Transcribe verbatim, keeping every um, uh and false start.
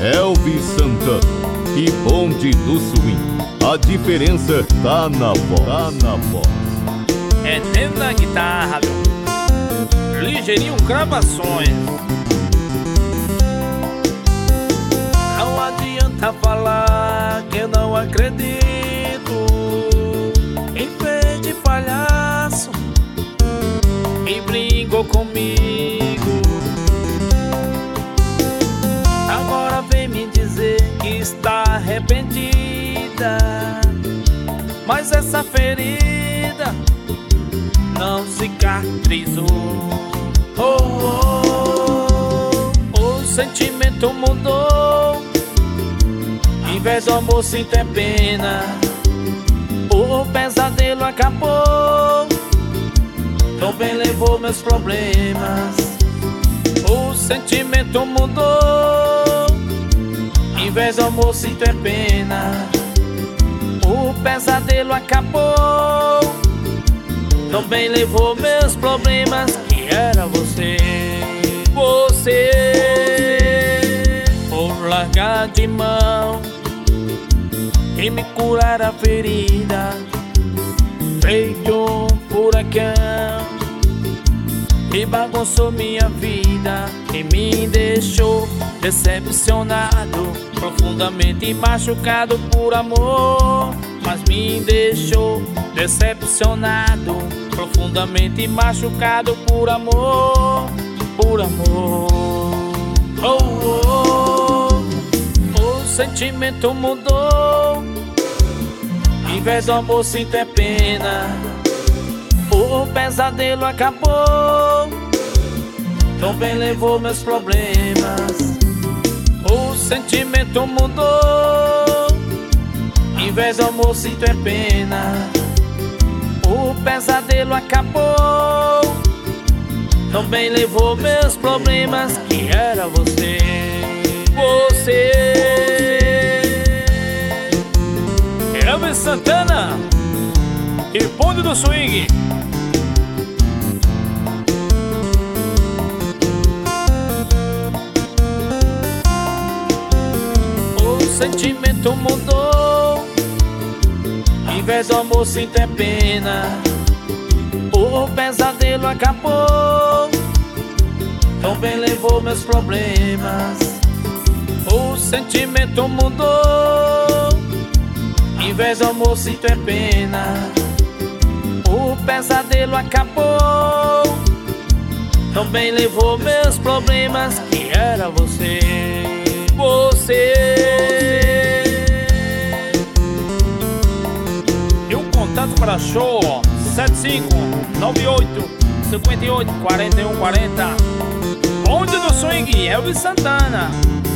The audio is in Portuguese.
Elvis Santana e Bonde do Swing. A diferença tá na voz, tá na voz. É dentro da guitarra, meu. Ligeirinho gravações. Não adianta falar que eu não acredito. Em vez de palhaço, e brincou comigo. Agora vem me dizer que está arrependida, mas essa ferida não cicatrizou. Oh, oh, oh, o sentimento mudou. Em vez do amor sinto é pena. O pesadelo acabou. Também levou meus problemas. O sentimento mudou. Em vez do amor sinto é pena. O pesadelo acabou. Também levou meus problemas. Que era você. Você, por largar de mão e me curar a ferida, feito um furacão, e bagunçou minha vida e me deixou decepcionado, profundamente machucado por amor. Mas me deixou decepcionado, profundamente machucado por amor, por amor. Oh, oh, oh, o sentimento mudou. Em vez do amor sinto é pena. O pesadelo acabou. Também levou meus problemas. O sentimento mudou. Em vez do amor sinto é pena. O pesadelo acabou. Também levou meus problemas. Que era você. Você, Elvis Santana e Bonde do Swing. O sentimento mudou. Em vez do amor sinto é pena. O pesadelo acabou. Também levou meus problemas. O sentimento mudou. Em vez do amor sinto é pena. O pesadelo acabou. Também levou meus problemas. Que era você. Você. E o contato para show sete cinco nove oito cinco oito quatro um quatro zero. Bonde do Swing, Elvis Santana.